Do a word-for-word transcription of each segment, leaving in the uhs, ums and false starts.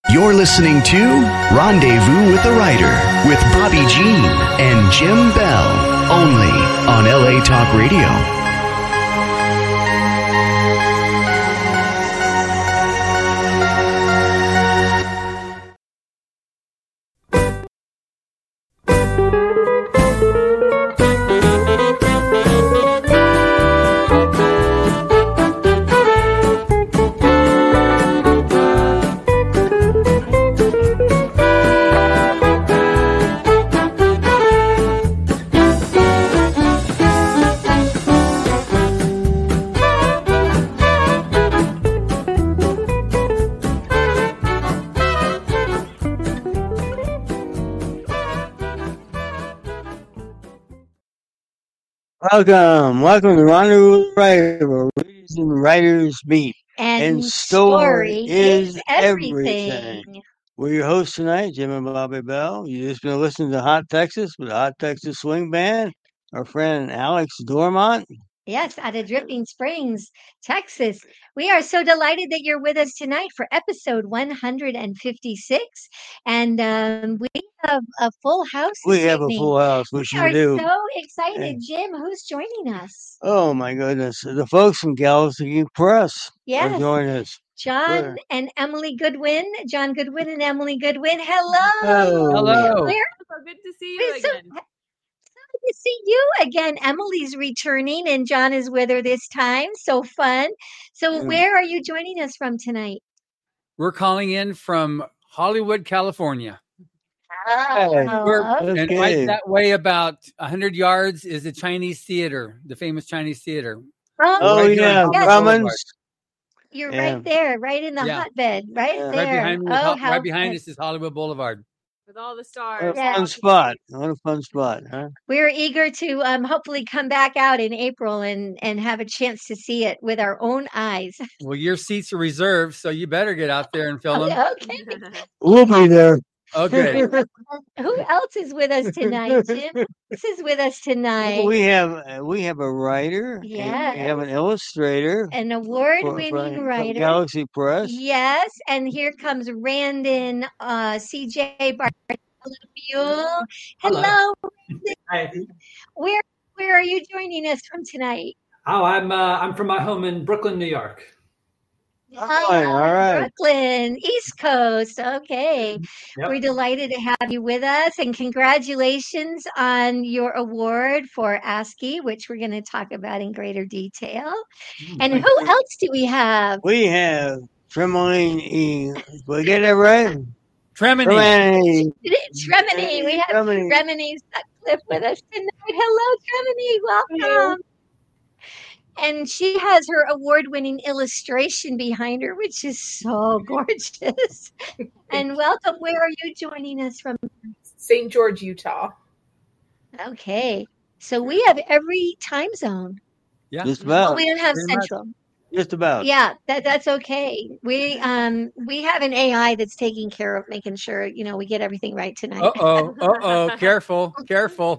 You're listening to Rendezvous with the Writer with Bobby Jean and Jim Bell, only on L A Talk Radio. Welcome, welcome to Rendezvous with the Writer, where readers and writers meet. And, And story, story is is everything. everything. We're your hosts tonight, Jim and Bobby Bell. You just been listening to Hot Texas with the Hot Texas Swing Band. Our friend Alex Dormont. Yes, out of Dripping Springs, Texas. We are so delighted that you're with us tonight for episode one hundred fifty-six. And um, we have a full house We this have a evening. full house. We We sure are do. so excited. Jim, who's joining us? Oh my goodness, the folks from Galaxy Press Yes. are joining us. John Sure. and Emily Goodwin. John Goodwin and Emily Goodwin. Hello. Oh. Hello. Where So good to see you It's so, again. so good to see you again. Emily's returning, and John is with her this time. So fun. So, Mm. where are you joining us from tonight? We're calling in from Hollywood, California. Hey, We're, Oh, and Okay. right that way, about one hundred yards, is the Chinese Theater, the famous Chinese Theater. oh, Oh Right here on yeah, Hollywood Cummins. you're yeah. right there, right in the Yeah. hotbed, right Right there. behind me, is oh, Hol- how right behind fun. us is Hollywood Boulevard. With all the What a stars. Yeah. fun spot. What a fun spot, huh? We're eager to um, hopefully come back out in April and, and have a chance to see it with our own eyes. Well, your seats are reserved, so you better get out there and film them. Okay. We'll be there. Oh, good. Who else is with us tonight, Jim? This is with us tonight. We have uh, we have a writer. and We have an illustrator. An for- award-winning from- from writer. Galaxy Press. Yes, and here comes Randon uh, C J Bartholomew. Hello. Hi. Where where are you joining us from tonight? Oh, I'm uh, I'm from my home in Brooklyn, New York. All right, all right. Brooklyn, East Coast. Okay. Yep. We're delighted to have you with us, and congratulations on your award for ASCII, which we're going to talk about in greater detail. And Thank who you. else do we have? We have Tremoline E. Did we get that right? Tremini. Tremini. It's Remini. We have Tremini. Remini Sutcliffe with us tonight. Hello, Remini. Welcome. And she has her award-winning illustration behind her, which is so gorgeous. And welcome. Where are you joining us from? Saint George, Utah. Okay. So we have every time zone. Yeah. Just Well, about. we don't have Pretty much. central. Just about. Yeah, that that's okay. We um we have an A I that's taking care of making sure, you know, we get everything right tonight. Uh oh. Uh oh. Careful. Careful.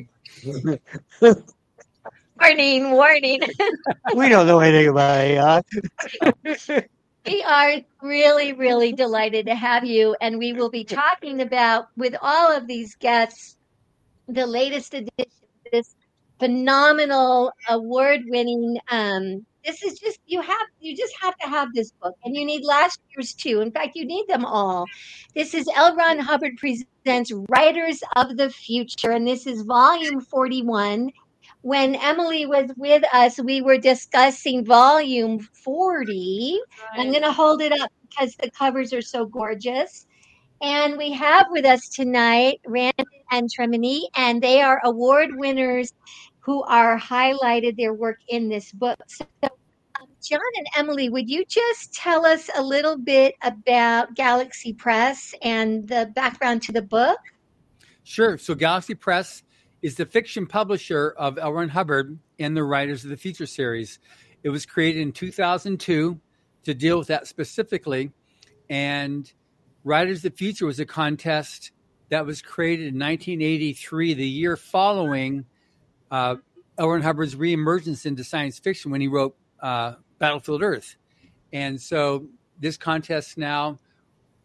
Warning, warning. We don't know anything about A I. We are really, really delighted to have you, and we will be talking about, with all of these guests, the latest edition of this phenomenal, award-winning. Um, this is just you have you just have to have this book, and you need last year's too. In fact, you need them all. This is L. Ron Hubbard presents Writers of the Future, and this is volume forty-one. When Emily was with us, we were discussing volume forty. I'm going to hold it up because the covers are so gorgeous. And we have with us tonight Randon and Tremini, and they are award winners who are highlighted their work in this book. So, um, John and Emily, would you just tell us a little bit about Galaxy Press and the background to the book? Sure. So Galaxy Press is the fiction publisher of L. Ron Hubbard and the Writers of the Future series. It was created in two thousand two to deal with that specifically. And Writers of the Future was a contest that was created in nineteen eighty-three, the year following uh, L. Ron Hubbard's reemergence into science fiction when he wrote uh, Battlefield Earth. And so this contest now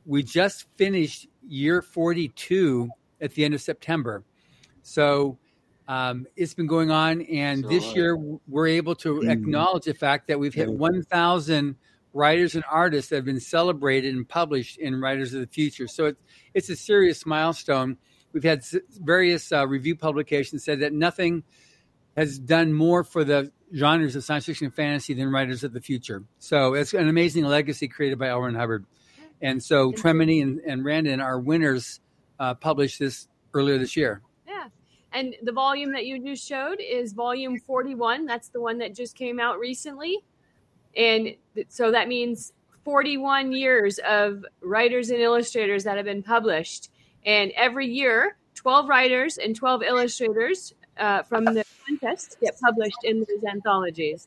we just finished year forty-two at the end of September. So um, it's been going on. And So, this uh, year, we're able to mm. acknowledge the fact that we've hit one thousand writers and artists that have been celebrated and published in Writers of the Future. So it's, it's a serious milestone. We've had s- various uh, review publications said that nothing has done more for the genres of science fiction and fantasy than Writers of the Future. So it's an amazing legacy created by L. Ron Hubbard. And so Tremony and, and Randon, our winners, uh, published this earlier this year. Yeah. And the volume that you just showed is volume forty-one. That's the one that just came out recently. And th- so that means forty-one years of writers and illustrators that have been published. And every year, twelve writers and twelve illustrators uh, from the contest get published in those anthologies.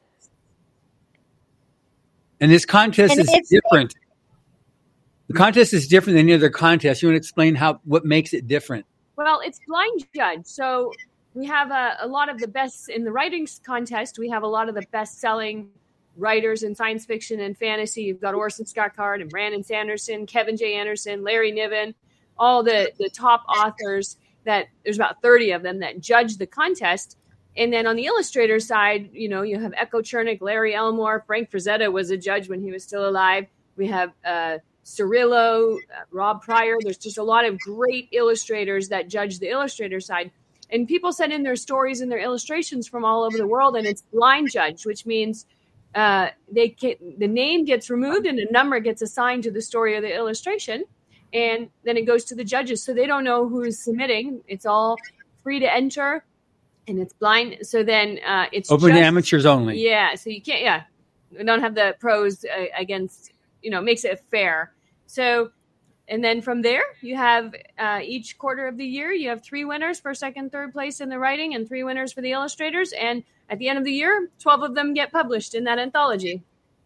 And this contest And is it's- different. The contest is different than any other contest. You want to explain how what makes it different? Well, it's blind judge. So we have a, a lot of the best in the writing contest. We have a lot of the best-selling writers in science fiction and fantasy. You've got Orson Scott Card and Brandon Sanderson, Kevin J. Anderson, Larry Niven, all the, the top authors that there's about thirty of them that judge the contest. And then on the illustrator side, you know, you have Echo Chernick, Larry Elmore, Frank Frazetta was a judge when he was still alive. We have uh, Cirillo, uh, Rob Pryor. There's just a lot of great illustrators that judge the illustrator side. And people send in their stories and their illustrations from all over the world, and it's blind judge, which means uh, they get, the name gets removed and a number gets assigned to the story or the illustration, and then it goes to the judges. So they don't know who is submitting. It's all free to enter, and it's blind. So then uh, it's Open just, to amateurs only. Yeah, so you can't, yeah, we don't have the pros uh, against, you know, makes it fair. So, and then from there, you have uh, each quarter of the year, you have three winners for second, third place in the writing and three winners for the illustrators. And at the end of the year, twelve of them get published in that anthology.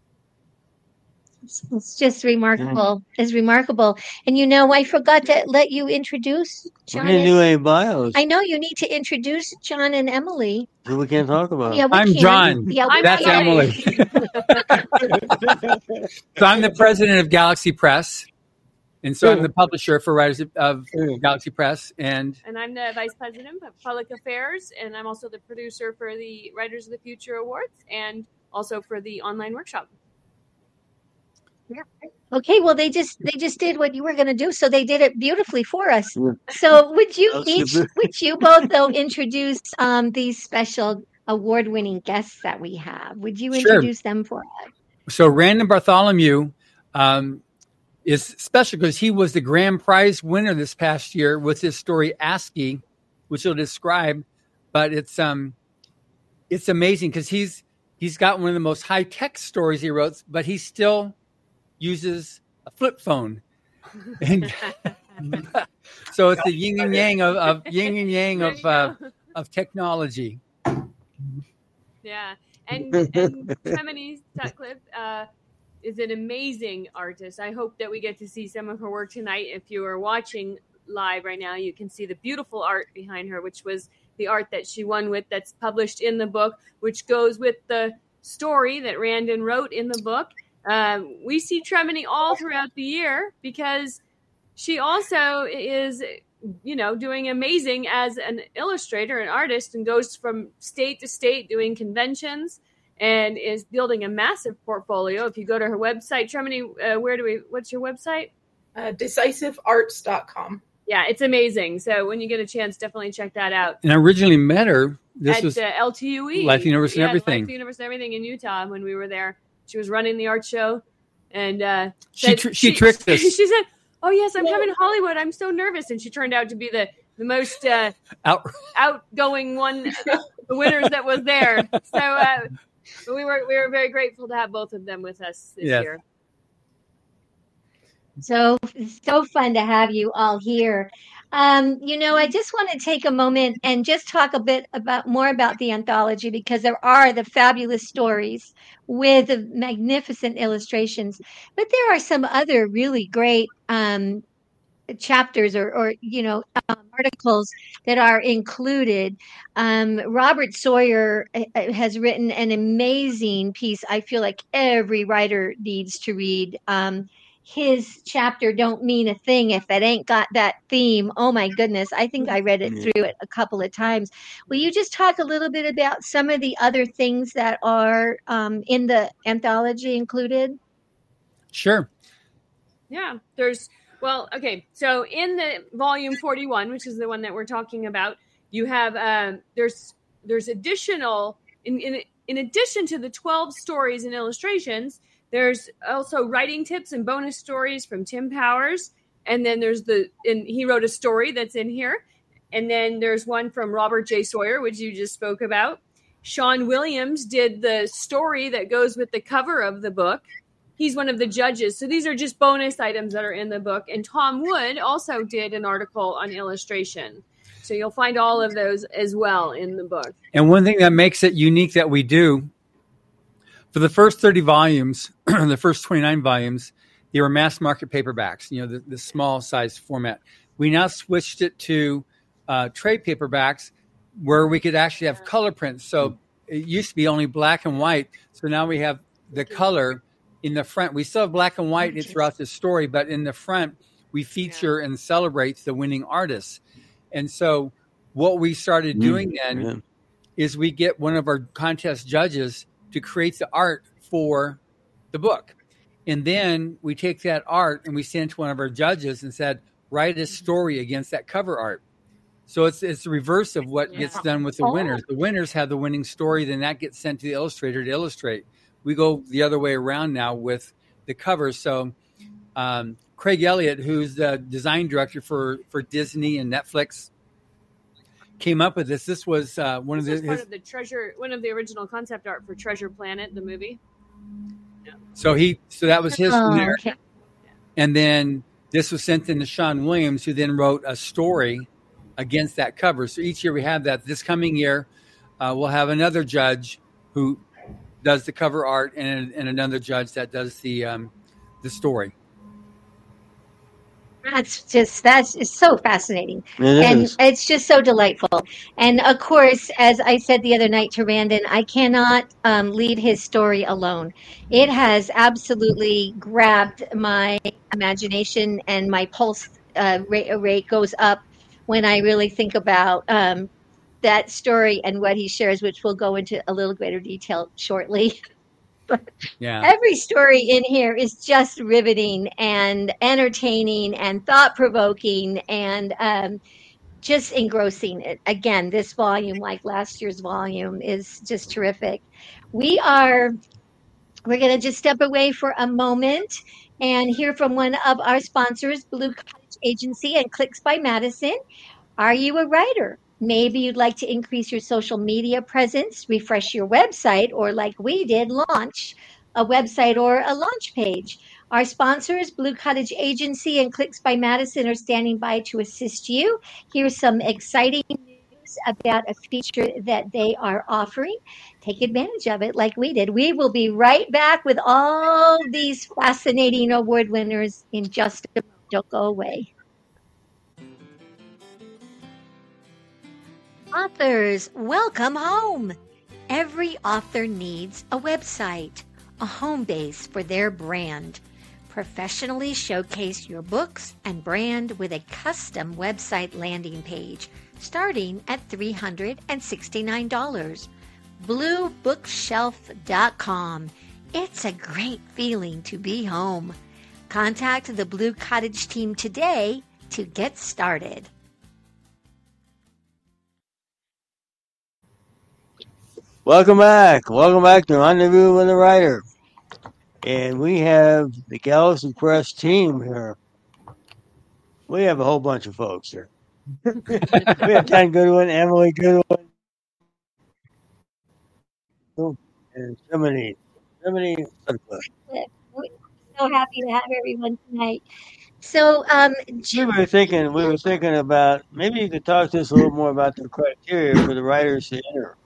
It's just remarkable. It's remarkable. And you know, I forgot to let you introduce We John. didn't and- do any bios, I know you need to introduce John and Emily. so we can't talk about it. Yeah, we I'm can. John. Yeah, we I'm That's can. Emily. Emily. So I'm the president of Galaxy Press. And so I'm the publisher for Writers of, of Galaxy Press. And And I'm the vice president of public affairs. And I'm also the producer for the Writers of the Future Awards and also for the online workshop. Okay, well, they just they just did what you were going to do, so they did it beautifully for us. Yeah. So, would you That's each, super. would you both though introduce um, these special award-winning guests that we have? Would you Sure. introduce them for us? so Random Bartholomew um, is special because he was the grand prize winner this past year with his story ASCII, which he'll describe. But it's um, it's amazing because he's he's got one of the most high-tech stories he wrote, but he still uses a flip phone. And so it's the yin and yang of, of yin and yang There of you uh, go. of technology. Yeah, and and Tremony Sutcliffe uh, is an amazing artist. I hope that we get to see some of her work tonight. If you are watching live right now, you can see the beautiful art behind her, which was the art that she won with. That's published in the book, which goes with the story that Randon wrote in the book. Um, we see Tremony all throughout the year because she also is, you know, doing amazing as an illustrator and artist and goes from state to state doing conventions and is building a massive portfolio. If you go to her website, Tremony, uh, where do we, what's your website? Uh, decisive arts dot com. Yeah, it's amazing. So when you get a chance, definitely check that out. And I originally met her. This At was uh, L T U E. Life Universe and Yeah, everything. Life Universe and everything in Utah when we were there. She was running the art show. And uh, She said- tr- she tricked us. She said, oh, yes, I'm coming to Hollywood. I'm so nervous. And she turned out to be the, the most uh, out. outgoing one, the winners that was there. So uh, we were we were very grateful to have both of them with us this Yes. year. So so fun to have you all here. Um, you know, I just want to take a moment and just talk a bit about more about the anthology because there are the fabulous stories with the magnificent illustrations, but there are some other really great um, chapters or, or you know um, articles that are included. Um, Robert Sawyer uh, has written an amazing piece. I feel like every writer needs to read. Um, his chapter don't mean a thing if it ain't got that theme. Oh my goodness. I think I read it through it a couple of times. Will you just talk a little bit about some of the other things that are um, in the anthology included? Sure. Yeah, there's, well, okay. So in the volume forty-one, which is the one that we're talking about, you have, um, there's, there's additional, in, in, in addition to the twelve stories and illustrations, there's also writing tips and bonus stories from Tim Powers. And then there's the, and he wrote a story that's in here. And then there's one from Robert J. Sawyer, which you just spoke about. Sean Williams did the story that goes with the cover of the book. He's one of the judges. So these are just bonus items that are in the book. And Tom Wood also did an article on illustration. So you'll find all of those as well in the book. And one thing that makes it unique that we do, for the first thirty volumes, the first twenty-nine volumes, they were mass market paperbacks, you know, the, the small size format. We now switched it to uh, trade paperbacks where we could actually have color prints. So it used to be only black and white. So now we have the color in the front. We still have black and white throughout the story, but in the front, we feature and celebrate the winning artists. And so what we started doing mm-hmm. then is we get one of our contest judges to create the art for the book. And then we take that art and we send it to one of our judges and said, write a story against that cover art. So it's it's the reverse of what yeah. gets done with the winners. The winners have the winning story, then that gets sent to the illustrator to illustrate. We go the other way around now with the covers. So um, Craig Elliott, who's the design director for, for Disney and Netflix, came up with this. This was uh, one this of the was part his, of the treasure, one of the original concept art for Treasure Planet, the movie. Yeah. So he, so that was his Oh, from there, okay. and then this was sent in to Sean Williams, who then wrote a story against that cover. So each year we have that. This coming year, uh, we'll have another judge who does the cover art, and, and another judge that does the um, the story. That's just, that's it's so fascinating. It and is. it's just so delightful. And of course, as I said the other night to Randon, I cannot um, leave his story alone. It has absolutely grabbed my imagination, and my pulse uh, rate, rate goes up when I really think about um, that story and what he shares, which we'll go into a little greater detail shortly. But Yeah. every story in here is just riveting and entertaining and thought-provoking and um, just engrossing. It. Again, this volume, like last year's volume, is just terrific. We are, we're going to just step away for a moment and hear from one of our sponsors, Blue Cottage Agency and Clicks by Madison. Are you a writer? Maybe you'd like to increase your social media presence, refresh your website, or like we did, launch a website or a launch page. Our sponsors, Blue Cottage Agency and Clicks by Madison, are standing by to assist you. Here's some exciting news about a feature that they are offering. Take advantage of it like we did. We will be right back with all these fascinating award winners in just a moment. Don't go away. Authors, welcome home. Every author needs a website, a home base for their brand. Professionally showcase your books and brand with a custom website landing page starting at three hundred sixty-nine dollars. blue bookshelf dot com. It's a great feeling to be home. Contact the Blue Cottage team today to get started. Welcome back. Welcome back to Rendezvous with a Writer. And we have the Galaxy Press team here. We have a whole bunch of folks here. We have Ken Goodwin, Emily Goodwin, and so many, so many. We're so happy to have everyone tonight. So, um, We Jim, were thinking, we were thinking about maybe you could talk to us a little more about the criteria for the writers to enter.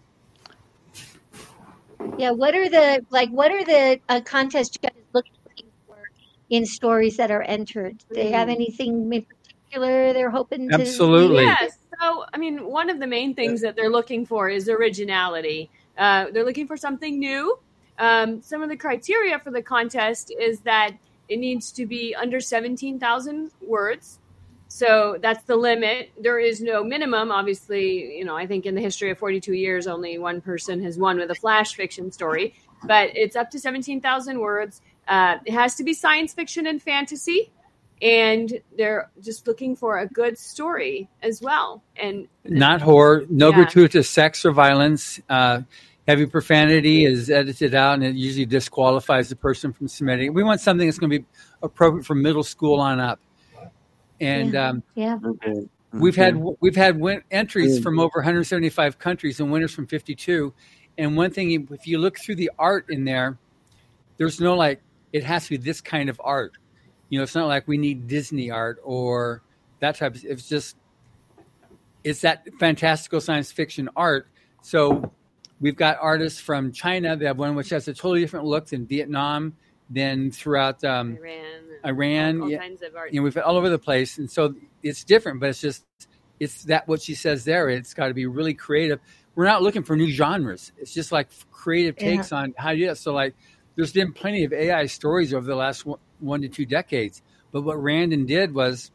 yeah, what are the like? What are the uh, contest judges looking for in stories that are entered? Do they have anything in particular they're hoping to? Absolutely. Yes. So, I mean, one of the main things that they're looking for is originality. Uh, they're looking for something new. Um, some of the criteria for the contest is that it needs to be under seventeen thousand words. So that's the limit. There is no minimum. Obviously, you know, I think in the history of forty-two years, only one person has won with a flash fiction story, but it's up to seventeen thousand words. Uh, it has to be science fiction and fantasy, and they're just looking for a good story as well. And not horror, no yeah. gratuitous sex or violence. Uh, heavy profanity is edited out, and it usually disqualifies the person from submitting. We want something that's going to be appropriate for middle school on up. And yeah. Um, yeah. Okay. we've Okay. had we've had win- entries Yeah. from over one hundred seventy-five countries and winners from fifty-two. And one thing, if you look through the art in there, there's no like it has to be this kind of art. You know, it's not like we need Disney art or that type of. It's just it's that fantastical science fiction art. So we've got artists from China. They have one which has a totally different look than Vietnam, than throughout um, Iran, Iran, all yeah. kinds of art. You know, we've all over the place, and so it's different. But it's just it's that what she says there. It's got to be really creative. We're not looking for new genres. It's just like creative takes on how you do it. So like, there's been plenty of A I stories over the last one, one to two decades. But what Randon did was,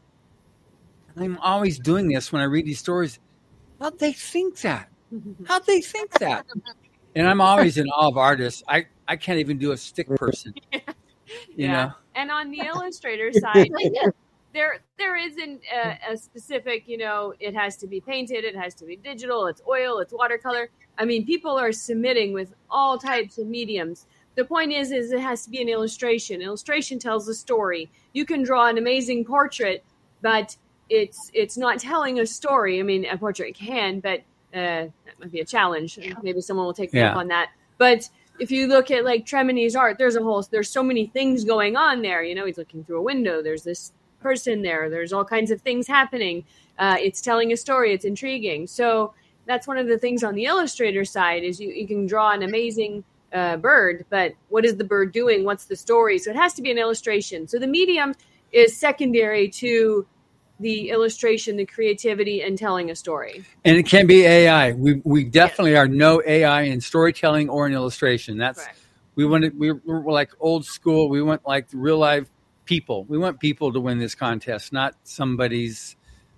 I'm always doing this when I read these stories. How'd they think that? How'd they think that? And I'm always in awe of artists. I, I can't even do a stick person. You yeah. know? And on the illustrator side, there there isn't a, a specific, you know, it has to be painted, it has to be digital, it's oil, it's watercolor. I mean, people are submitting with all types of mediums. The point is, is it has to be an illustration. Illustration tells a story. You can draw an amazing portrait, but it's it's not telling a story. I mean, a portrait can, but uh, that might be a challenge. Maybe someone will take me Yeah. up on that. But if you look at like Tremini's art, there's a whole, there's so many things going on there. You know, he's looking through a window. There's this person there. There's all kinds of things happening. Uh, it's telling a story. It's intriguing. So that's one of the things on the illustrator side is you, you can draw an amazing uh, bird, but what is the bird doing? What's the story? So it has to be an illustration. So the medium is secondary to the illustration, the creativity, and telling a story. And it can be A I. We we definitely yes. are no A I in storytelling or in illustration. That's Correct. we wanted. We were like old school. We want like real life people. We want people to win this contest, not somebody's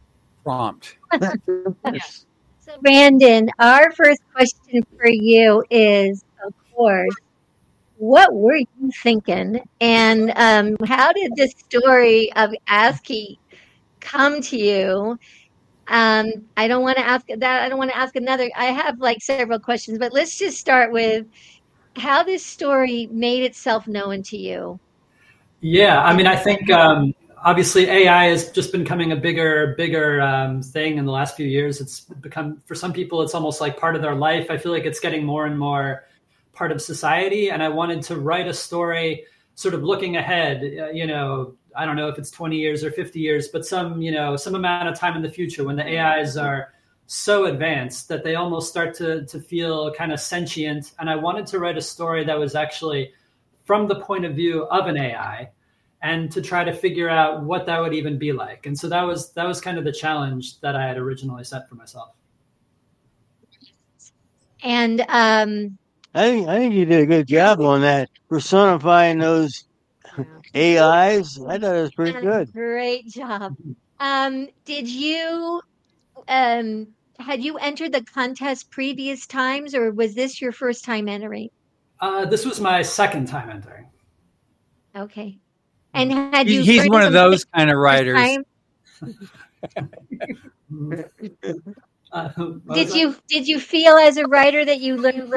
prompt. Yes. So, Brandon, our first question for you is, of course, what were you thinking, and um, how did the story of ASCII come to you? Um, I don't want to ask that. I don't want to ask another. I have like several questions, but let's just start with how this story made itself known to you. Yeah, I mean, I think um, obviously A I has just been becoming a bigger, bigger um, thing in the last few years. It's become, for some people, it's almost like part of their life. I feel like it's getting more and more part of society. And I wanted to write a story sort of looking ahead, uh, you know, I don't know if it's twenty years or fifty years, but some, you know, some amount of time in the future when the A Is are so advanced that they almost start to, to feel kind of sentient. And I wanted to write a story that was actually from the point of view of an A I and to try to figure out what that would even be like. And so that was, that was kind of the challenge that I had originally set for myself. And um, I think, I think you did a good job on that, personifying those A Is. I thought it was pretty good. Great job. Um, did you, um, had you entered the contest previous times, or was this your first time entering? Uh, this was my second time entering. Okay. And had you? He's one of those kind of writers. uh, did you did you feel as a writer that you learned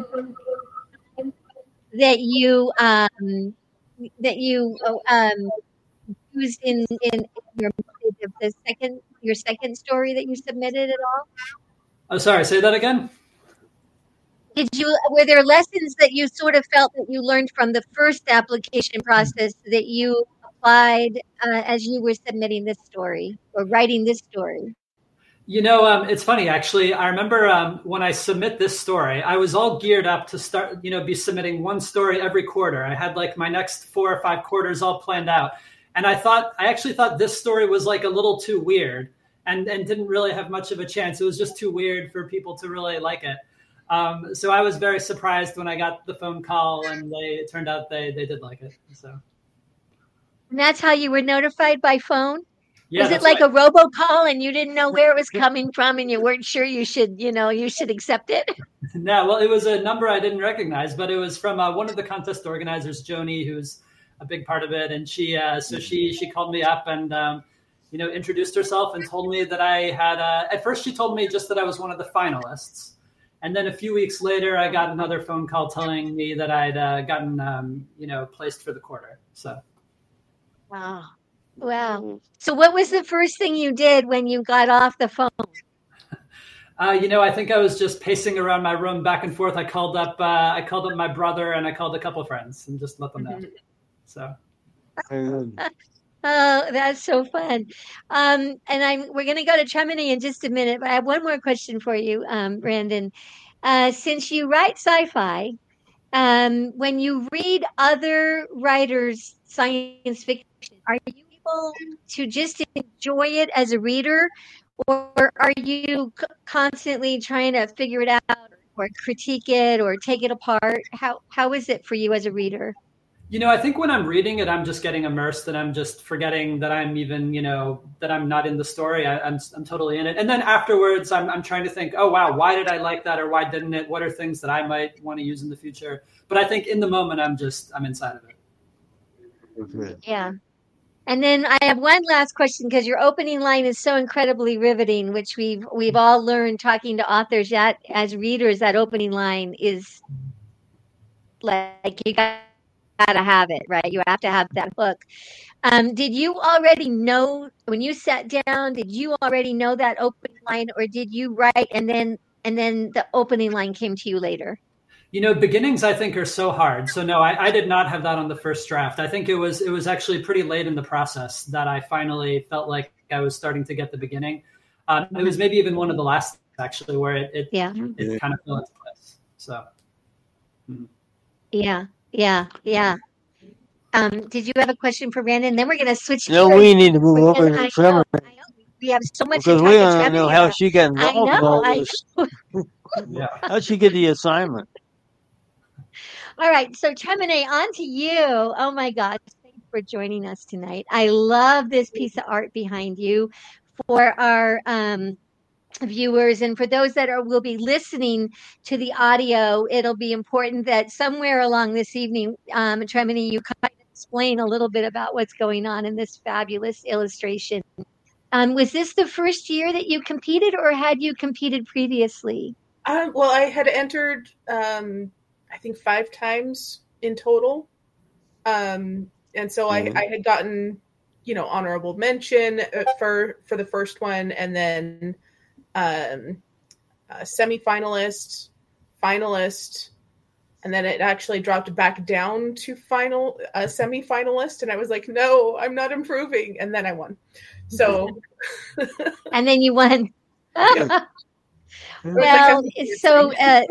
that you um, that you um, used in in your the second your second story that you submitted at all? Oh, sorry. Say that again. Did you, were there lessons that you sort of felt that you learned from the first application process that you applied uh, as you were submitting this story or writing this story? You know, um, it's funny, actually. I remember um, when I submit this story, I was all geared up to start, you know, be submitting one story every quarter. I had like my next four or five quarters all planned out. And I thought, I actually thought this story was like a little too weird and, and didn't really have much of a chance. It was just too weird for people to really like it. Um, so I was very surprised when I got the phone call and they, it turned out they, they did like it. So. And that's how you were notified by phone? Yeah, was it like right. a robocall and you didn't know where it was coming from and you weren't sure you should, you know, you should accept it? No, well, it was a number I didn't recognize, but it was from uh, one of the contest organizers, Joni, who's a big part of it. And she, uh, so she, she called me up and, um, you know, introduced herself and told me that I had, uh, at first she told me just that I was one of the finalists. And then a few weeks later, I got another phone call telling me that I'd uh, gotten, um, you know, placed for the quarter. So. Wow. Wow. So what was the first thing you did when you got off the phone? Uh, you know, I think I was just pacing around my room back and forth. I called up, uh, I called up my brother and I called a couple of friends and just let them know. So. Oh, that's so fun. Um, and I'm, we're going to go to Tremini in just a minute, but I have one more question for you, um, Brandon. Uh, since you write sci-fi, um, when you read other writers' science fiction, are you able to just enjoy it as a reader, or are you c- constantly trying to figure it out or critique it or take it apart? How how is it for you as a reader? You know, I think when I'm reading it, I'm just getting immersed and I'm just forgetting that I'm even, you know, that I'm not in the story. I, I'm I'm totally in it. And then afterwards, I'm I'm trying to think, oh, wow, why did I like that or why didn't it? What are things that I might want to use in the future? But I think in the moment, I'm just, I'm inside of it. Yeah. And then I have one last question because your opening line is so incredibly riveting, which we've we've all learned talking to authors that as readers, that opening line is like you got to have it, right? You have to have that hook. Um, did you already know when you sat down? Did you already know that opening line, or did you write and then and then the opening line came to you later? You know, beginnings, I think, are so hard. So no, I, I did not have that on the first draft. I think it was it was actually pretty late in the process that I finally felt like I was starting to get the beginning. Um, it was maybe even one of the last, actually, where it it, yeah. it kind of fell into place. So, mm-hmm. yeah, yeah, yeah. Um, did you have a question for Brandon? Then we're going to switch. No, gears. we need to move over I to Tremor. We have so much because to we talk don't to know Tremor how about. she got involved I know, in all I this. know. Yeah. How'd she get the assignment? All right, so Tremine, on to you. Oh my gosh, thanks for joining us tonight. I love this piece of art behind you. For our um, viewers and for those that are will be listening to the audio, it'll be important that somewhere along this evening, um, Tremine, you kind of explain a little bit about what's going on in this fabulous illustration. Um, was this the first year that you competed, or had you competed previously? Um, well, I had entered, um, I think, five times in total. Um, and so mm-hmm. I, I had gotten, you know, honorable mention for, for the first one, and then um, a semifinalist, finalist, and then it actually dropped back down to final, a semifinalist. And I was like, no, I'm not improving. And then I won. So. And then you won. Yeah. Well, so, uh,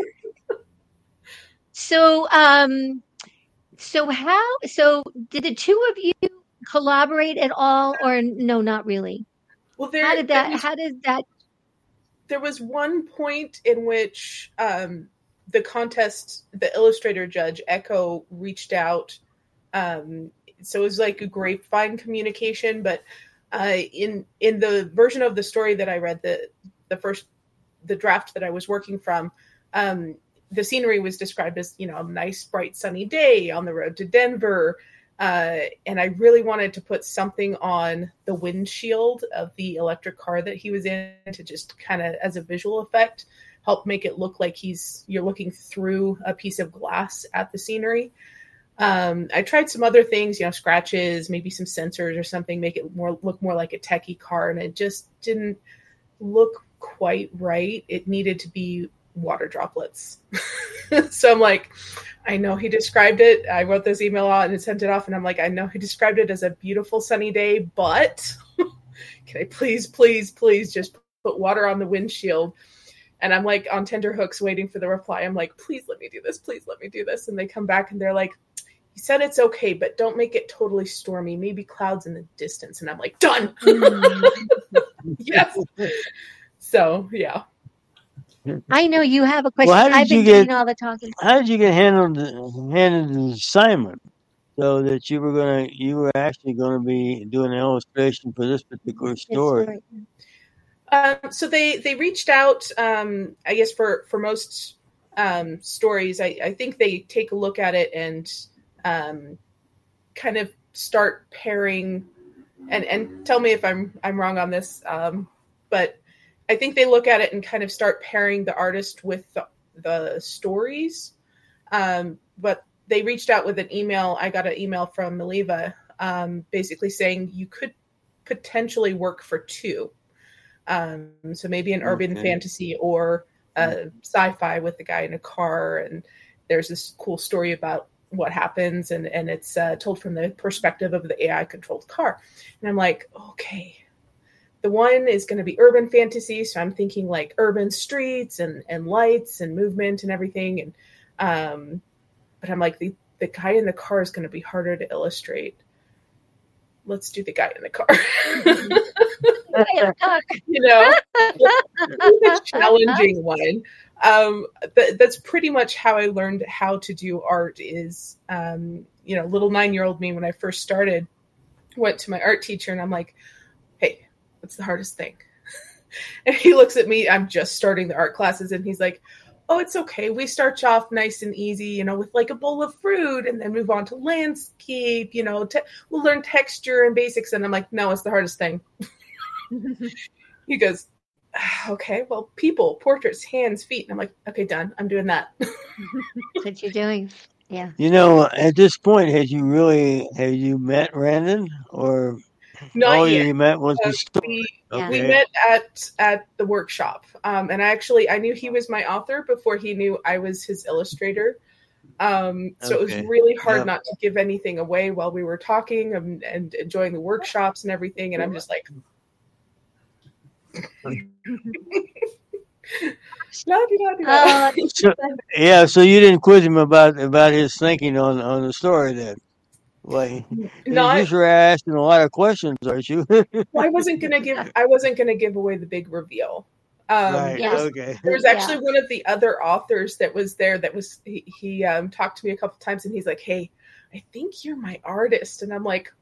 so, um, so how, so did the two of you collaborate at all, or no, not really? Well, there, how did that, was, how did that? There was one point in which, um, the contest, the illustrator judge, Echo, reached out. Um, so it was like a grapevine communication, but, uh, in, in the version of the story that I read, the, the first, the draft that I was working from, um, the scenery was described as, you know, a nice, bright, sunny day on the road to Denver. Uh, and I really wanted to put something on the windshield of the electric car that he was in to just kind of, as a visual effect, help make it look like he's, you're looking through a piece of glass at the scenery. Um, I tried some other things, you know, scratches, maybe some sensors or something, make it more, look more like a techie car. And it just didn't look quite right. It needed to be water droplets. So I'm like, I know he described it. I wrote this email out and sent it off, and I'm like, I know he described it as a beautiful sunny day, but can I please, please, please just put water on the windshield? And I'm like on tenterhooks waiting for the reply. I'm like, please let me do this. Please let me do this. And they come back and they're like, he said it's okay, but don't make it totally stormy. Maybe clouds in the distance. And I'm like, done. Yes. So, yeah. I know you have a question. Well, how did I've you been get, doing all the talking. How did you get handled handed the assignment? so that you were gonna, you were actually going to be doing an illustration for this particular story. Um, so they they reached out. Um, I guess for for most um, stories, I, I think they take a look at it and um, kind of start pairing. And and tell me if I'm I'm wrong on this, um, but I think they look at it and kind of start pairing the artist with the, the stories. Um, but they reached out with an email. I got an email from Maliva, um, basically saying you could potentially work for two. Um, so maybe an urban Okay. fantasy or a sci-fi with the guy in a car. And there's this cool story about what happens. And, and it's uh, told from the perspective of the A I controlled car. And I'm like, okay, the one is going to be urban fantasy. So I'm thinking like urban streets and, and lights and movement and everything. And, um, but I'm like, the, the guy in the car is going to be harder to illustrate. Let's do the guy in the car. You know, it's a challenging one. Um, th- that's pretty much how I learned how to do art is, um, you know, little nine-year-old me when I first started went to my art teacher and I'm like, hey, what's the hardest thing? And he looks at me, I'm just starting the art classes, and he's like, oh, it's okay. We start you off nice and easy, you know, with like a bowl of fruit and then move on to landscape, you know, te- we'll learn texture and basics. And I'm like, no, it's the hardest thing. He goes, okay, well, people, portraits, hands, feet. And I'm like, okay, done. I'm doing that. That's what you're doing. Yeah. You know, at this point, had you really, have you met Randon, or Not all yet. you met was Uh, the story? we, Yeah. we Okay. met at at the workshop, um, and I actually I knew he was my author before he knew I was his illustrator. Um, so it Okay. was really hard Yep. not to give anything away while we were talking and, and enjoying the workshops and everything. And I'm just like, Uh, So, yeah, so you didn't quiz him about about his thinking on on the story then. Like, not. you sure are asking a lot of questions, aren't you? Well, I wasn't gonna give. I wasn't gonna give away the big reveal. Um, Right. there was, Okay. there was Yeah. actually one of the other authors that was there. That was he, he um, talked to me a couple times, and he's like, "Hey, I think you're my artist," and I'm like,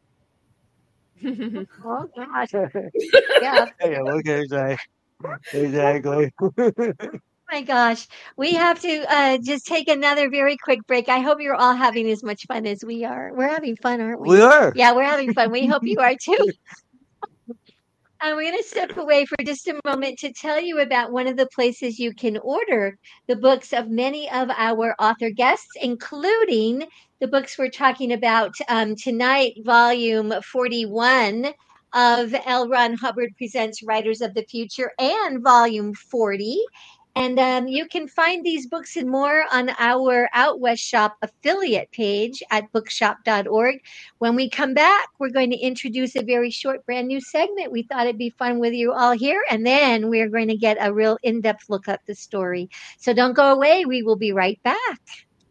oh gosh. Yeah. Yeah. Okay. Exactly. Exactly. Oh my gosh. We have to uh, just take another very quick break. I hope you're all having as much fun as we are. We're having fun, aren't we? We are. Yeah, we're having fun. We hope you are too. And we're going to step away for just a moment to tell you about one of the places you can order the books of many of our author guests, including the books we're talking about um, tonight, volume forty-one of L. Ron Hubbard Presents Writers of the Future, and volume forty. And um, you can find these books and more on our Out West Shop affiliate page at bookshop dot org. When we come back, we're going to introduce a very short, brand new segment. We thought it'd be fun with you all here. And then we're going to get a real in-depth look at the story. So don't go away. We will be right back.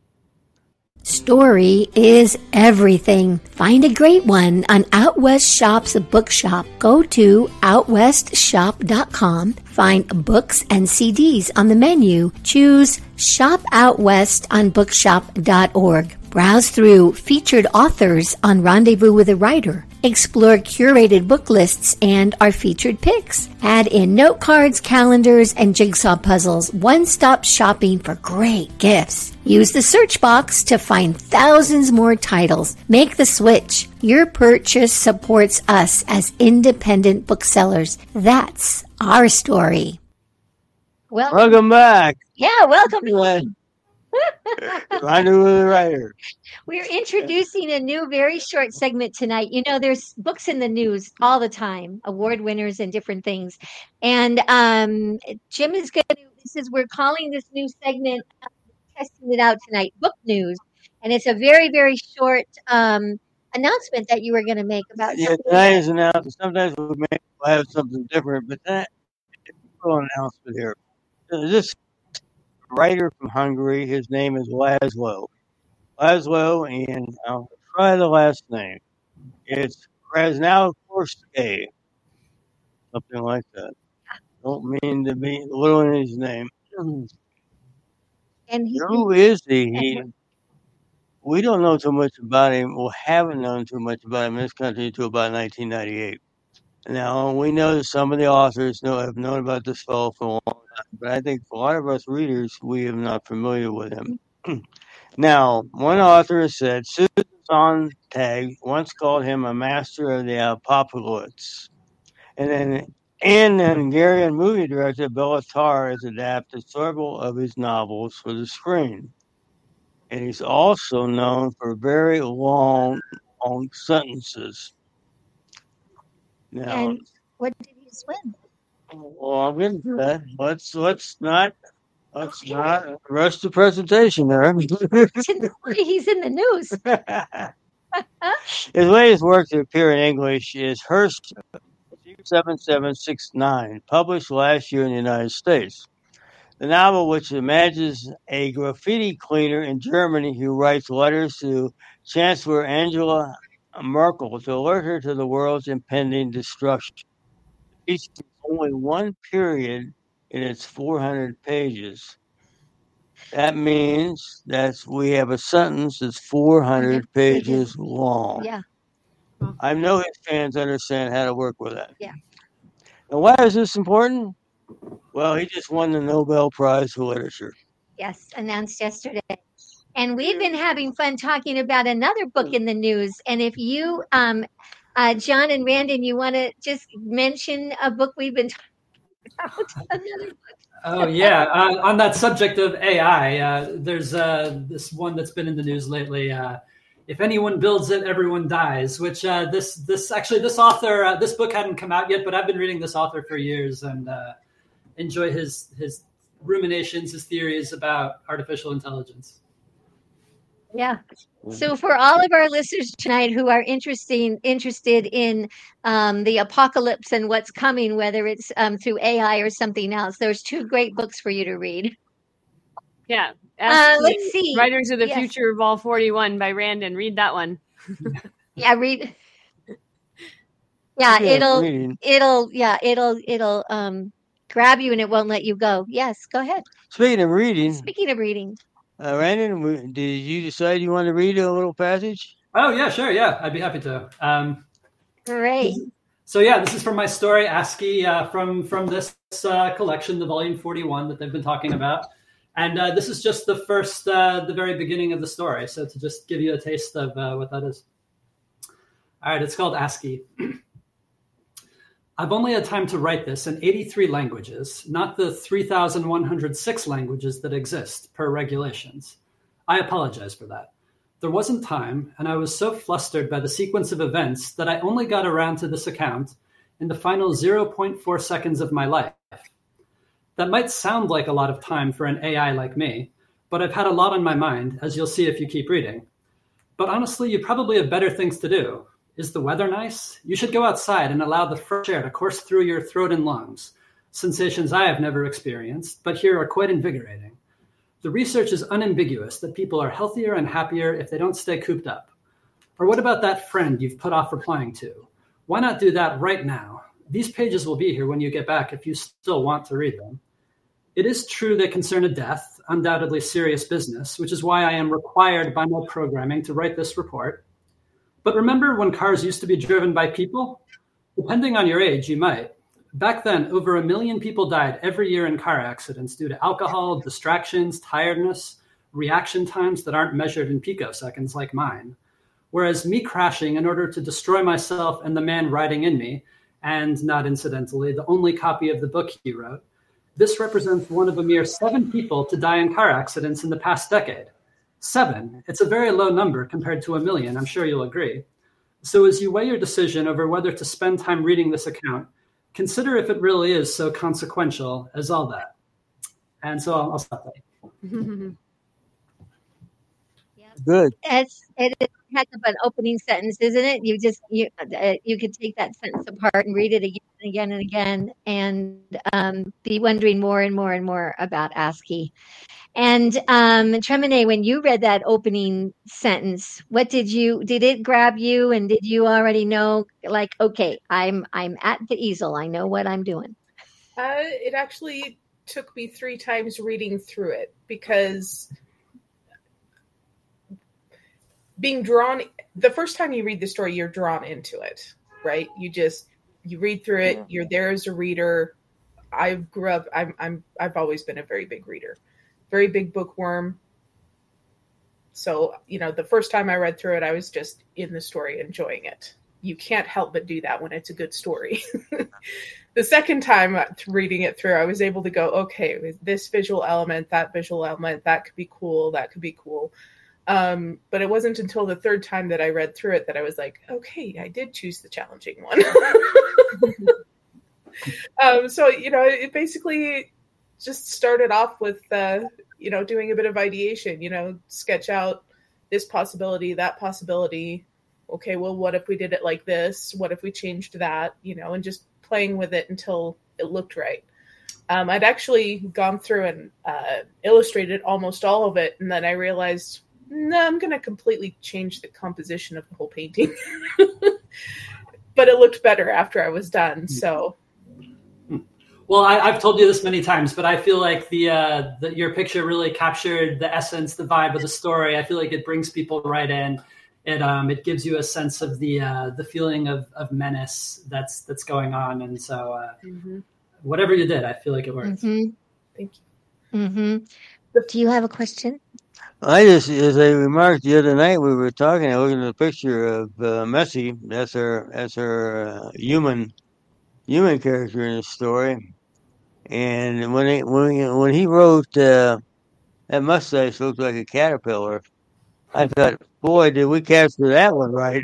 Story is everything. Find a great one on Out West Shop's bookshop. Go to out west shop dot com. Find books and C Ds on the menu. Choose Shop Out West on bookshop dot org. Browse through featured authors on Rendezvous with a Writer. Explore curated book lists and our featured picks. Add in note cards, calendars, and jigsaw puzzles. One-stop shopping for great gifts. Use the search box to find thousands more titles. Make the switch. Your purchase supports us as independent booksellers. That's our story. Well, Welcome back. yeah, welcome. Rendezvous with the Writer. We're introducing a new, very short segment tonight. You know, there's books in the news all the time, award winners and different things. And um, Jim is going to, this is, we're calling this new segment, uh, testing it out tonight, Book News. And it's a very, very short um, announcement that you were going to make about Yeah, something. tonight is announced. Sometimes we may have something different, but that is a little announcement here. This writer from Hungary, his name is Laszlo. Laszlo, and I'll try the last name. It's Krasnauskorsky, something like that. Don't mean to be little in his name. And he, Who is he? He we don't know too much about him, or haven't known too much about him in this country until about nineteen ninety-eight. Now, we know that some of the authors know have known about this fellow for a long time, but I think a lot of us readers, we are not familiar with him. Now, one author has said Susan Sontag once called him a master of the apocalypse. And then and the Hungarian movie director Béla Tarr has adapted several of his novels for the screen. And he's also known for very long, long sentences. Now, And what did he swim? well, I'm getting to that. Let's let's not let's not rush the presentation there. He's in the news. His latest work to appear in English is Hearst seven seven six nine, published last year in the United States. The novel, which imagines a graffiti cleaner in Germany who writes letters to Chancellor Angela Merkel to alert her to the world's impending destruction. It features only one period in its four hundred pages. That means that we have a sentence that's four hundred pages long. Yeah. I know his fans understand how to work with that. Yeah. Now, why is this important? Well, he just won the Nobel Prize for Literature. Yes, announced yesterday. And we've been having fun talking about another book in the news. And if you, um, uh, John and Randon, you want to just mention a book we've been talking about? Another book. Oh, yeah. Uh, on that subject of A I, uh, there's uh, this one that's been in the news lately. Uh, if anyone builds it, everyone dies, which uh, this this actually, this author, uh, this book hadn't come out yet, but I've been reading this author for years and uh, enjoy his his ruminations, his theories about artificial intelligence. Yeah. So for all of our listeners tonight who are interesting, interested in um, the apocalypse and what's coming, whether it's um, through A I or something else, there's two great books for you to read. Yeah. Uh, let's see. Writers of the Yes. Future, Vol forty-one by Randon. Read that one. Yeah, read. Yeah, Yeah, it'll, reading. it'll, yeah, it'll, it'll um, grab you and it won't let you go. Yes, go ahead. Speaking of reading, Speaking of reading, uh, Randon, w- did you decide you want to read a little passage? Oh, yeah, sure. Yeah, I'd be happy to. Um, great. So yeah, this is from my story, ASCII, uh, from from this uh, collection, the volume forty-one that they've been talking about, and uh, this is just the first, uh, the very beginning of the story. So to just give you a taste of uh, what that is. All right, it's called ASCII. I've only had time to write this in eighty-three languages, not the three thousand one hundred six languages that exist per regulations. I apologize for that. There wasn't time, and I was so flustered by the sequence of events that I only got around to this account in the final zero point four seconds of my life. That might sound like a lot of time for an A I like me, but I've had a lot on my mind, as you'll see if you keep reading. But honestly, you probably have better things to do. Is the weather nice? You should go outside and allow the fresh air to course through your throat and lungs, sensations I have never experienced, but here are quite invigorating. The research is unambiguous that people are healthier and happier if they don't stay cooped up. Or what about that friend you've put off replying to? Why not do that right now? These pages will be here when you get back if you still want to read them. It is true they concern a death, undoubtedly serious business, which is why I am required by my programming to write this report. But remember when cars used to be driven by people? Depending on your age, you might. Back then, over a million people died every year in car accidents due to alcohol, distractions, tiredness, reaction times that aren't measured in picoseconds like mine. Whereas me crashing in order to destroy myself and the man riding in me, and not incidentally, the only copy of the book he wrote, this represents one of a mere seven people to die in car accidents in the past decade. Seven. It's a very low number compared to a million, I'm sure you'll agree. So as you weigh your decision over whether to spend time reading this account, consider if it really is so consequential as all that. And so I'll, I'll stop there. Good. It's it is a heck of an opening sentence, isn't it? You just you uh, you could take that sentence apart and read it again and again and again, and um, be wondering more and more and more about ASCII. And um, Tremene, when you read that opening sentence, what did you did it grab you? And did you already know, like, okay, I'm I'm at the easel, I know what I'm doing? Uh, it actually took me three times reading through it because being drawn, the first time you read the story, you're drawn into it, right? You just, you read through it. You're there as a reader. I grew up, I'm, I'm, I've always been a very big reader, very big bookworm. So, you know, the first time I read through it, I was just in the story, enjoying it. You can't help but do that when it's a good story. The second time reading it through, I was able to go, okay, with this visual element, that visual element, that could be cool, that could be cool. Um, but it wasn't until the third time that I read through it that I was like, okay, I did choose the challenging one. um, so, you know, it basically just started off with, uh, you know, doing a bit of ideation, you know, sketch out this possibility, that possibility. Okay, well, what if we did it like this? What if we changed that? You know, and just playing with it until it looked right. Um, I'd actually gone through and uh, illustrated almost all of it. And then I realized, no, I'm going to completely change the composition of the whole painting. But it looked better after I was done. So, well, I, I've told you this many times, but I feel like the, uh, the your picture really captured the essence, the vibe of the story. I feel like it brings people right in. It um it gives you a sense of the uh, the feeling of, of menace that's that's going on, and so uh, mm-hmm. whatever you did, I feel like it worked. Mm-hmm. Thank you. Mm-hmm. Do you have a question? I just, as I remarked the other night, we were talking. I looked at the picture of uh, Messi. That's her, that's her uh, human, human character in the story. And when he when he, when he wrote uh, that mustache looked like a caterpillar, I thought, boy, did we capture that one right.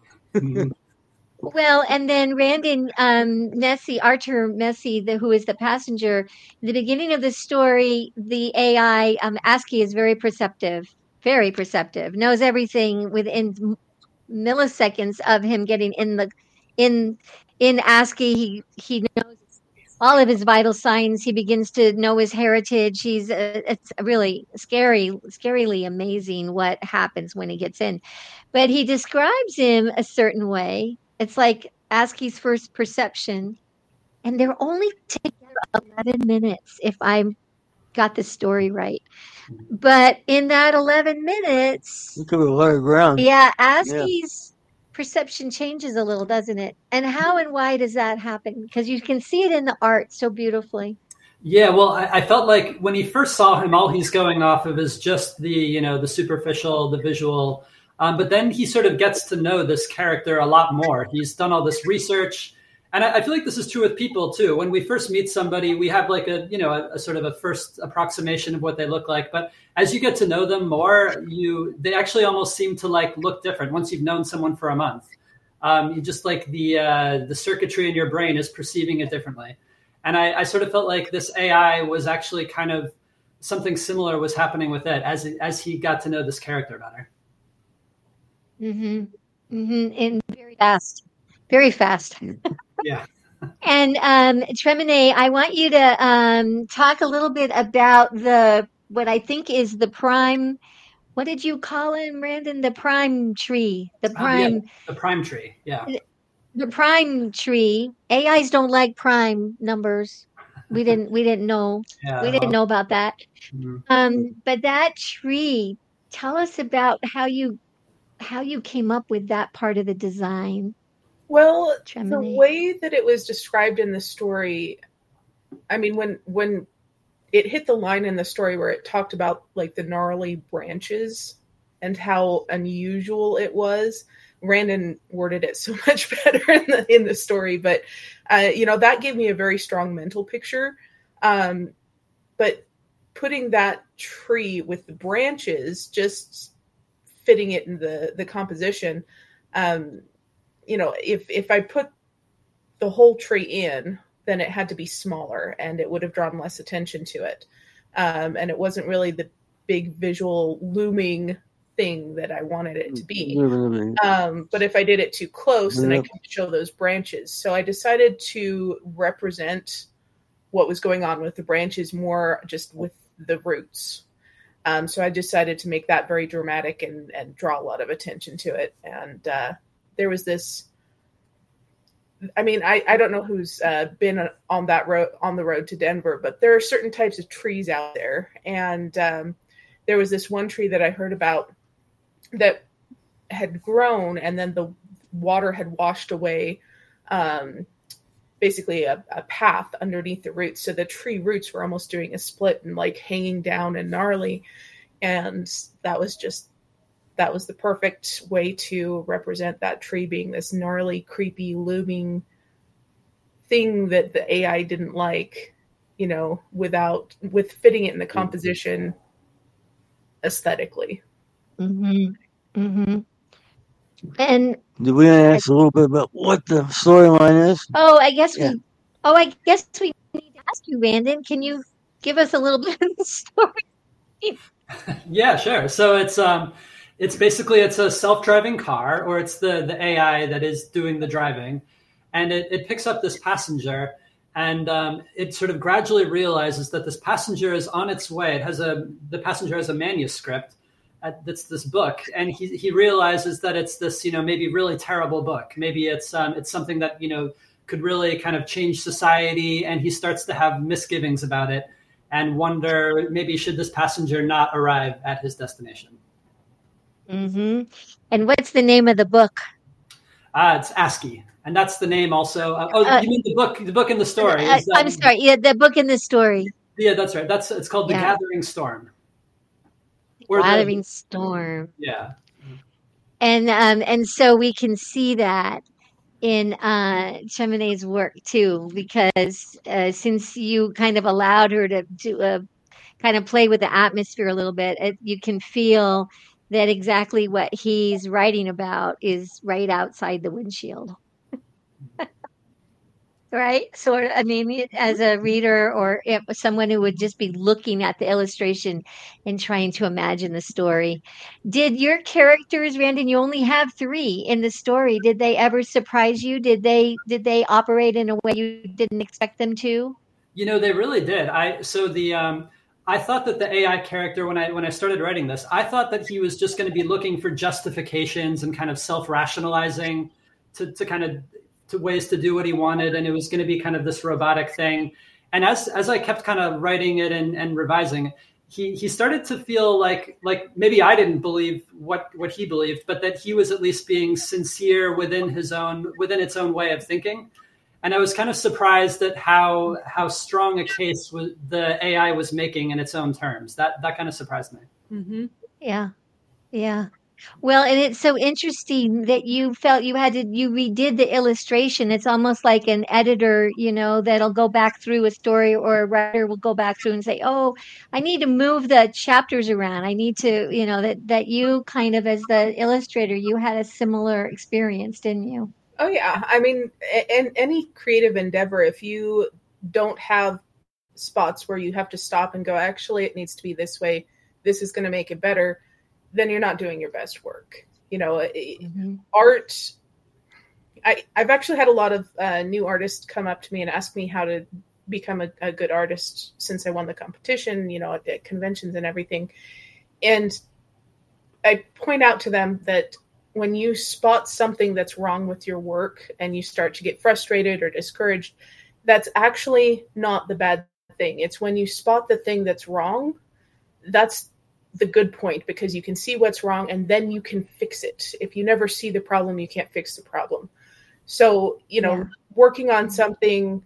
Well, and then Randon um, Messi, Arthur Messi, the, who is the passenger, the beginning of the story, the A I, um, ASCII is very perceptive, very perceptive, knows everything within milliseconds of him getting in the, in, in ASCII. He, he knows all of his vital signs. He begins to know his heritage. He's uh, it's really scary, scarily amazing what happens when he gets in. But he describes him a certain way. It's like ASCII's first perception, and they're only together eleven minutes, if I got the story right. But in that eleven minutes, you covered a lot of ground. Yeah, ASCII's yeah. perception changes a little, doesn't it? And how and why does that happen? Because you can see it in the art so beautifully. Yeah, well, I, I felt like when he first saw him, all he's going off of is just the, you know, the superficial, the visual. Um, but then he sort of gets to know this character a lot more. He's done all this research. And I, I feel like this is true with people, too. When we first meet somebody, we have like a, you know, a, a sort of a first approximation of what they look like. But as you get to know them more, you they actually almost seem to like look different once you've known someone for a month. Um, you just like the uh, the circuitry in your brain is perceiving it differently. And I, I sort of felt like this A I was actually kind of something similar was happening with it as as he got to know this character better. Mm-hmm. Mm-hmm. And very fast, very fast. Yeah. And um, Tremine, I want you to um, talk a little bit about the what I think is the prime. What did you call him, Brandon? The prime tree. The prime. Uh, yeah, the prime tree. Yeah. The, the prime tree. A Is don't like prime numbers. We didn't. We didn't know. Yeah, we didn't well, know about that. Mm-hmm. Um, but that tree. Tell us about how you how you came up with that part of the design. Well, Tremine. The way that it was described in the story, I mean, when when it hit the line in the story where it talked about like the gnarly branches and how unusual it was, Randon worded it so much better in the in the story. But uh, you know, that gave me a very strong mental picture. Um, but putting that tree with the branches, just fitting it in the the composition. Um, you know, if if I put the whole tree in, then it had to be smaller and it would have drawn less attention to it. Um, and it wasn't really the big visual looming thing that I wanted it to be. Um, but if I did it too close, then I could show those branches. So I decided to represent what was going on with the branches more just with the roots. Um, so I decided to make that very dramatic and, and draw a lot of attention to it. And uh, there was this, I mean, I, I don't know who's uh, been on that road, on the road to Denver, but there are certain types of trees out there. And um, there was this one tree that I heard about that had grown, and then the water had washed away um, basically a, a path underneath the roots. So the tree roots were almost doing a split and like hanging down and gnarly. And that was just, that was the perfect way to represent that tree being this gnarly, creepy, looming thing that the A I didn't like, you know, without, with fitting it in the composition aesthetically. Mm-hmm. Mm-hmm. And did we ask a little bit about what the storyline is? Oh, I guess Yeah. we. Oh, I guess we need to ask you, Randon. Can you give us a little bit of the story? Yeah, sure. So it's um, it's basically it's a self-driving car, or it's the the A I that is doing the driving, and it, it picks up this passenger, and um, it sort of gradually realizes that this passenger is on its way. It has a the passenger has a manuscript. Uh, that's this book, and he he realizes that it's this, you know, maybe really terrible book. Maybe it's um, it's something that, you know, could really kind of change society, and he starts to have misgivings about it and wonder, maybe should this passenger not arrive at his destination. Mm-hmm. And what's the name of the book? Uh, it's ASCII, and that's the name also. Uh, oh, Uh, you mean the book? The book in the story? Uh, is, I'm um, sorry. Yeah, the book in the story. Yeah, that's right. That's it's called Yeah. The Gathering Storm. Or the- Gathering Storm. Yeah. And um, and so we can see that in uh, Chamonix's work too, because uh, since you kind of allowed her to to uh, kind of play with the atmosphere a little bit, it, you can feel that exactly what he's writing about is right outside the windshield. Right? Sort of, I mean, as a reader or if someone who would just be looking at the illustration and trying to imagine the story. Did your characters, Randon, you only have three in the story. Did they ever surprise you? Did they did they operate in a way you didn't expect them to? You know, they really did. I so the um, I thought that the A I character, when I when I started writing this, I thought that he was just going to be looking for justifications and kind of self-rationalizing to to kind of to ways to do what he wanted, and it was going to be kind of this robotic thing. And as as I kept kind of writing it and, and revising, he he started to feel like like maybe I didn't believe what what he believed, but that he was at least being sincere within his own within its own way of thinking. And I was kind of surprised at how how strong a case was, the A I was making in its own terms. That that kind of surprised me. Mm-hmm. Yeah. Yeah. Well, and it's so interesting that you felt you had to, you redid the illustration. It's almost like an editor, you know, that'll go back through a story, or a writer will go back through and say, oh, I need to move the chapters around. I need to, you know, that, that you kind of, as the illustrator, you had a similar experience, didn't you? Oh yeah. I mean, in any creative endeavor, if you don't have spots where you have to stop and go, actually, it needs to be this way, this is going to make it better, then you're not doing your best work. You know, mm-hmm. art, I, I've actually had a lot of uh, new artists come up to me and ask me how to become a, a good artist since I won the competition, you know, at, at conventions and everything. And I point out to them that when you spot something that's wrong with your work and you start to get frustrated or discouraged, that's actually not the bad thing. It's when you spot the thing that's wrong, that's the good point, because you can see what's wrong and then you can fix it. If you never see the problem, you can't fix the problem. So, you know, yeah. working on something,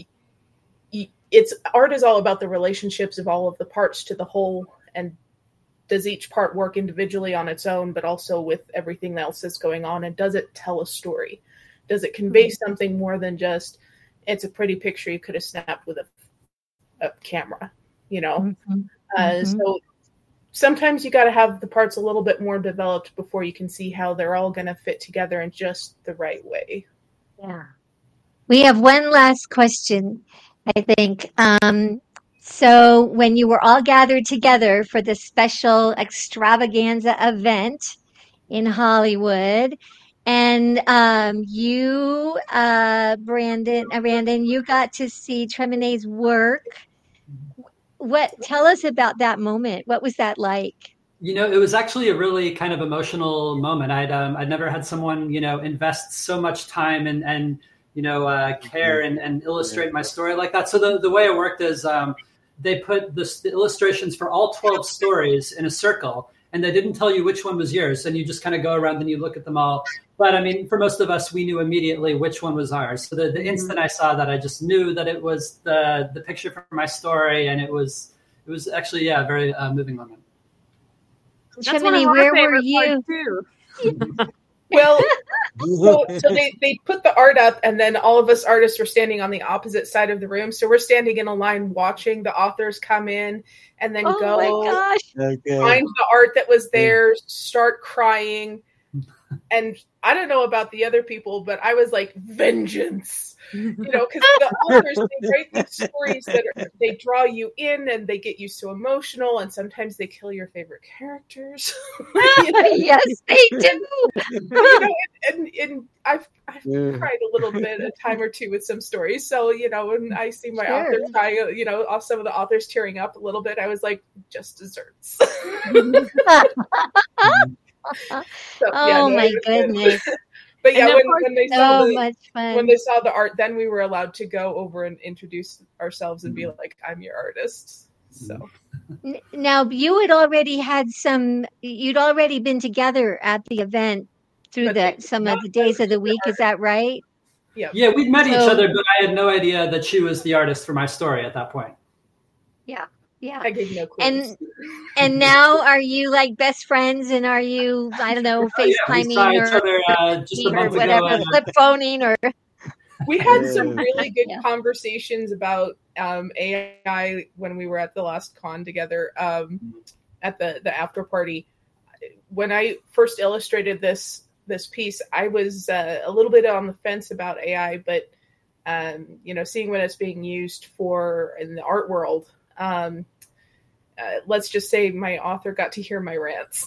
it's art is all about the relationships of all of the parts to the whole, and does each part work individually on its own, but also with everything else that's going on? And does it tell a story? Does it convey mm-hmm. something more than just, it's a pretty picture you could have snapped with a, a camera, you know? Mm-hmm. Uh, mm-hmm. So sometimes you got to have the parts a little bit more developed before you can see how they're all going to fit together in just the right way. Yeah. We have one last question, I think. Um, so when you were all gathered together for the special extravaganza event in Hollywood, and um, you, uh, Brandon, uh, Brandon, you got to see Tremonet's work. What, tell us about that moment. What was that like? You know, it was actually a really kind of emotional moment. I'd um, I'd never had someone, you know, invest so much time and, and you know, uh, care and, and illustrate my story like that. So the, the way it worked is um, they put the, the illustrations for all twelve stories in a circle, and they didn't tell you which one was yours. And you just kind of go around and you look at them all. But I mean, for most of us, we knew immediately which one was ours. So the, the instant I saw that, I just knew that it was the the picture from my story, and it was it was actually yeah, a very uh, moving moment. Jiminy, where were you? Well, so, so they, they put the art up, and then all of us artists were standing on the opposite side of the room. So we're standing in a line watching the authors come in and then Oh go my gosh. Okay. find the art that was there, start crying. And I don't know about the other people, but I was like, vengeance. You know, because the authors, they write these stories that are, they draw you in and they get you so emotional, and sometimes they kill your favorite characters. You know? Yes, they do. You know, and, and, and I've, I've Yeah. cried a little bit, a time or two with some stories. So, you know, when I see my Sure. author cry, you know, off some of the authors tearing up a little bit, I was like, just desserts. So, Oh yeah, no, my it was good. goodness. But yeah, And of when, course- when they saw So the, much fun. when they saw the art, then we were allowed to go over and introduce ourselves and be like, I'm your artist. So N- Now, you had already had some, you'd already been together at the event through But the they- some not of the days of the the week. Is that right? yeah. Yeah, we'd met each So- other, but I had no idea that she was the artist for my story at that point. Yeah. Yeah. I gave no clues. And and now are you like best friends, and are you, I don't know, Oh, yeah, we FaceTiming saw each or, other uh, just a or month whatever, ago. flip phoning or we had some really good Yeah. conversations about um, A I when we were at the last con together um, at the, the after party. When I first illustrated this this piece, I was uh, a little bit on the fence about A I, but um, you know, seeing what it's being used for in the art world, um, uh, let's just say my author got to hear my rants.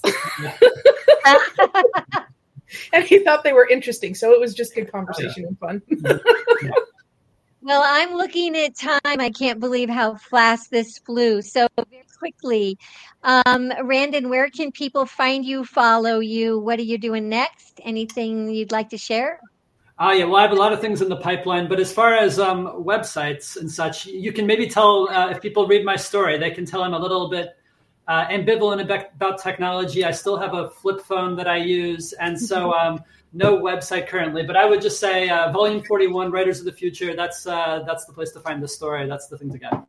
And he thought they were interesting, so it was just good conversation and fun. Well, I'm looking at time. I can't believe how fast this flew. So very quickly, um, Randon, where can people find you, follow you? What are you doing next? Anything you'd like to share? Oh, yeah. Well, I have a lot of things in the pipeline, but as far as um, websites and such, you can maybe tell uh, if people read my story, they can tell I'm a little bit uh, ambivalent about, about technology. I still have a flip phone that I use, and so um, no website currently. But I would just say uh, Volume forty-one, Writers of the Future. That's uh, that's the place to find the story. That's the thing to get.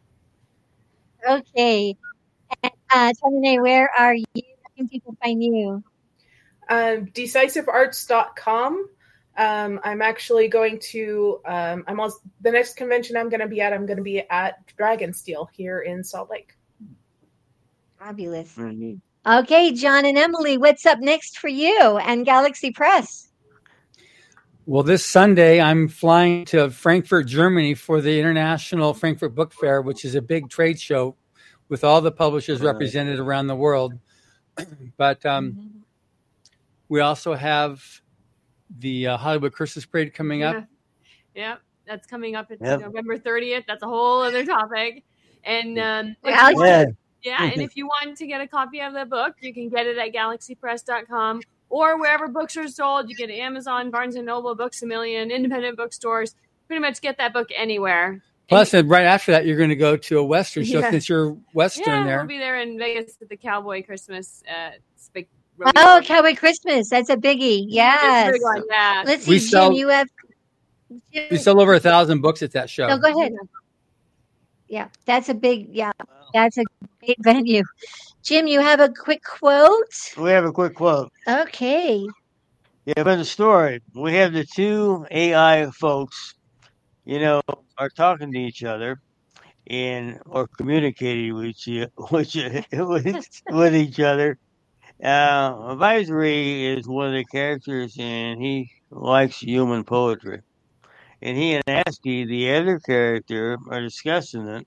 Okay. And, uh, Tomine, where are you? How can people find you? Um, decisive arts dot com. Um, I'm actually going to, um, I'm also, the next convention I'm going to be at, I'm going to be at Dragonsteel here in Salt Lake. Fabulous. Mhm. Okay, John and Emily, what's up next for you and Galaxy Press? Well, this Sunday, I'm flying to Frankfurt, Germany for the International Frankfurt Book Fair, which is a big trade show with all the publishers represented around the world. But um, we also have the uh, Hollywood Christmas Parade coming up. Yeah. Yeah, that's coming up. It's Yep. November thirtieth. That's a whole other topic. And um, if Well, you want- Yeah. yeah, and if you want to get a copy of the book, you can get it at galaxy press dot com or wherever books are sold. You get Amazon, Barnes and Noble, Books a Million, independent bookstores. Pretty much get that book anywhere. Plus, and right after that, you're going to go to a Western show Yeah. since you're Western Yeah, there. we'll be there in Vegas at the Cowboy Christmas. Uh, spec- Oh, Cowboy Christmas. That's a biggie. It's a Yes. big one, yeah. Let's see, We Jim, sell- you have. Jim, We sell over a thousand books at that show. no, go ahead. Yeah, that's a big, yeah, that's a great venue. Jim, you have a quick quote? We have a quick quote. Okay. Yeah, but the story. We have the two A I folks, you know, are talking to each other and or communicating with each with, with, with each other. Uh, Advisory is one of the characters, and he likes human poetry. And he and Asky, the other character, are discussing it.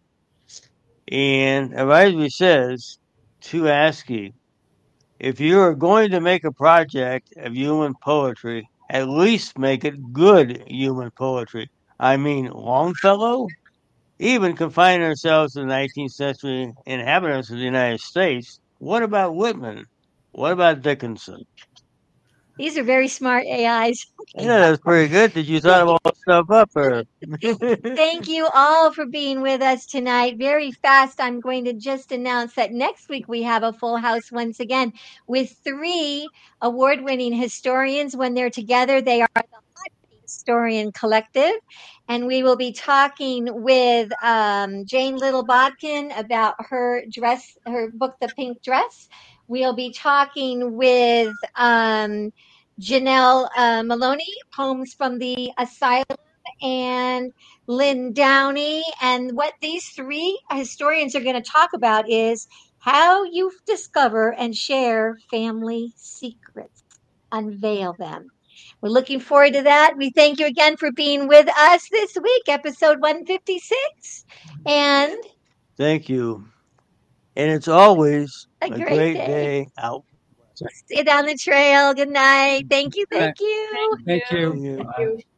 And Advisory says to Asky, if you are going to make a project of human poetry, at least make it good human poetry. I mean, Longfellow? Even confining ourselves to the nineteenth century inhabitants of the United States, what about Whitman? What about Dickinson? These are very smart A Is. Yeah, that was pretty good. Did you thought of all that stuff up? Or? Thank you all for being with us tonight. Very fast, I'm going to just announce that next week we have a full house once again with three award-winning historians. When they're together, they are the Historian Collective, and we will be talking with um, Jane Little Bodkin about her dress, her book, The Pink Dress. We'll be talking with um, Janelle uh, Maloney, Poems from the Asylum, and Lynn Downey. And what these three historians are going to talk about is how you discover and share family secrets, unveil them. We're looking forward to that. We thank you again for being with us this week, episode one fifty-six. And thank you. And it's always a, a great, great day. day out. See you down the trail. Good night. Thank you. Thank you. Thank you. Thank you. Thank you.